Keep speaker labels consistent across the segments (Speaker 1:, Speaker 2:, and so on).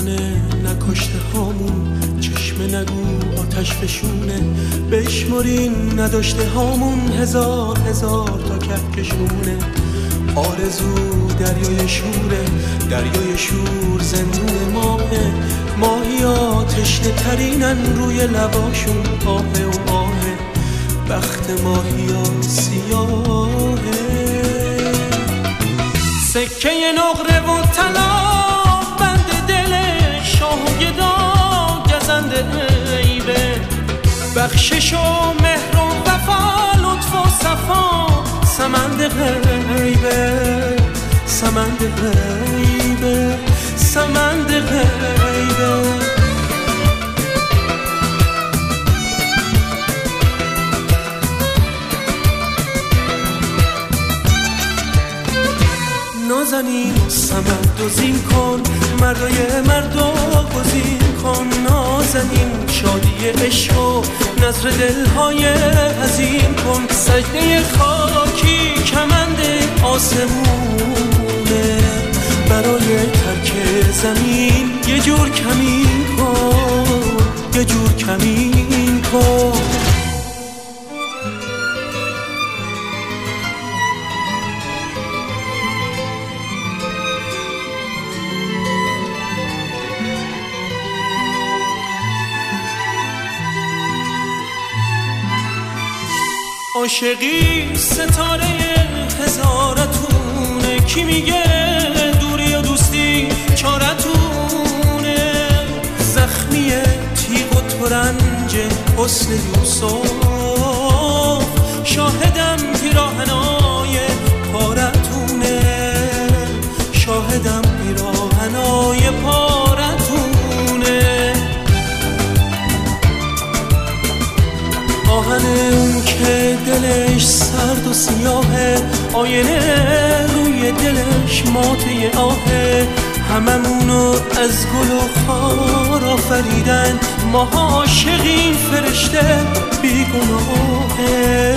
Speaker 1: نکنه نکشته هامون، چشم نگو آتش فشونه، بشمرین نداشته هامون هزار هزار تا کهکشونه. آرزو دریای شوره، دریای شور زندون ماهه، ماهیا تشنه ترینن روی لباشون آهه و آهه، بخت ماهیا سیاهه. سکه نقره و طلا بند دل شاه و گدا گزنده عیبه، بخشش و مهر و وفا لطف و صفا سمند غیبه، سمند غیبه، سمند غیبه. نازنین سمند و زین کن، مردای مردا گزین کن، نازنین شادی عشق و نظر دلهای حزین کن. سجده خاکی کمند آسمونه، برای ترک زمین یه جور کمین کن، یه جور کمین کن. عاشقی ستاره هزارتونه، کی میگه دوری و دوستی چارتونه، زخمی تیغ و ترنج حسن یوسف، شاهدم پیراهنای پارتونه، شاهدم پیراهنای پارتونه. آهن اون که دلش سرد و سیاهه، آینه روی دلش ماته آهه، هممونو از گل و خار آفریدن، ما عاشقیم فرشته بیگناهه،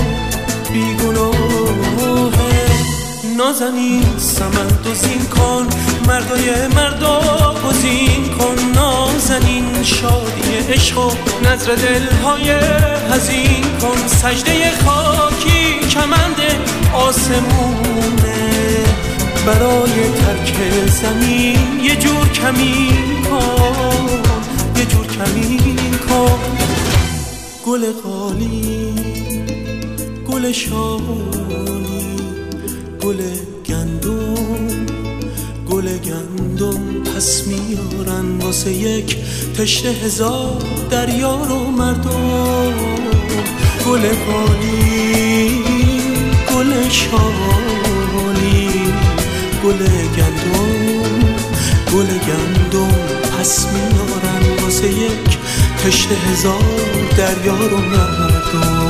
Speaker 1: بیگناهه. نازنین سمند و زین کن، مردای مردا گزین کن، نازنین شادی عشق و نظر دلهای حزین کن. سجده خاکی کمند آسمونه، برای ترک زمین یه جور کمین کن، یه جور کمین کن. گل قالی، گل شالی، گل گندم، گل گندم پس میارن واسه یک تشنه هزار دریا رو مردم. گل قالی، گل شالی، گل گندم، گل گندم پس میارن واسه یک تشنه هزار دریا رو مردم.